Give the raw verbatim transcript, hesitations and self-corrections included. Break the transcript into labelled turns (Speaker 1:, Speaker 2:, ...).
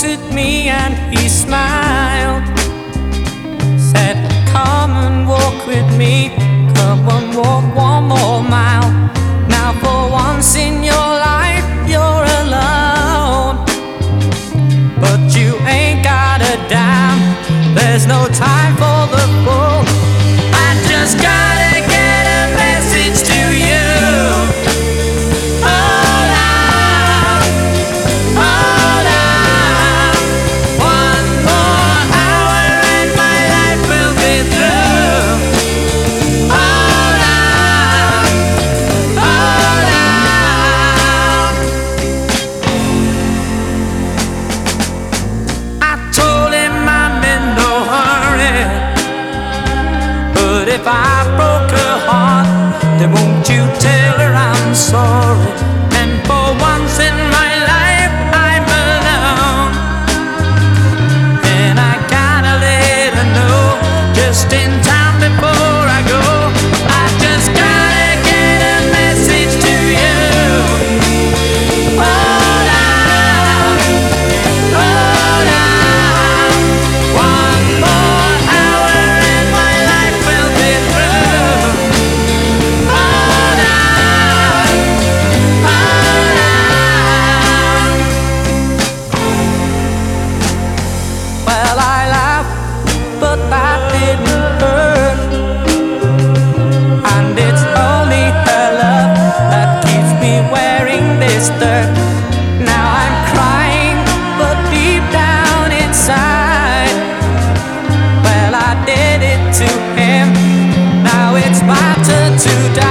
Speaker 1: at me and he smiled, said, come and walk with me, come and walk one more mile. Now for once in your life you're alone, but you ain't got a dime, there's no time for the phone. I just gotta get a message to you. Hold on, hold on, one more hour and my life will be through. Hold on, hold on. I told him I'm in no hurry, but if I broke her heart, then won't you tell her I'm sorry? And for once in my life I'm alone, and I gotta let her know just in time before I go. I just gotta get a message to you. Hold on, hold on, one more hour and my life will be through. Hold on, hold on. Well, I laughed, but that didn't hurt, and it's only her love that keeps me wearing this dirt. Now I'm crying, but deep down inside, well, I did it to him, now it's my turn to die.